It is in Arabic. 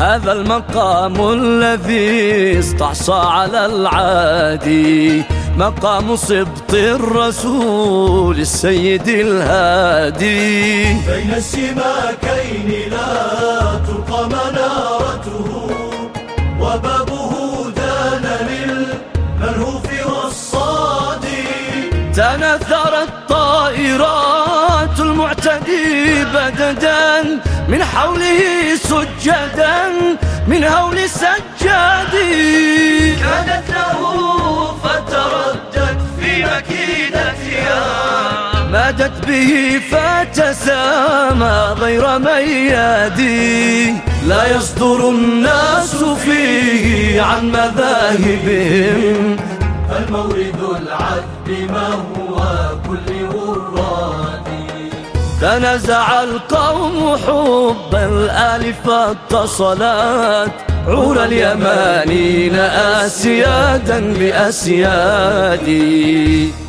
هذا المقام الذي استعصى على العادي، مقام سبط الرسول السيد الهادي. بين السماكين لا تلقى منارته، وبابه دان للملهوف والصادي. تنثرت طائرات المعتدي بددا من حوله سجدا من هول سجادي. كانت له فتردت في مكيدتها، مادت به فتسامى غير ميادي. لا يصدر الناس فيه عن مذاهبهم، فالمورد العذب ما هو كل ورادي. تنازع القوم حب الآل فاتصلت عور اليمانين أسيادا بأسيادي.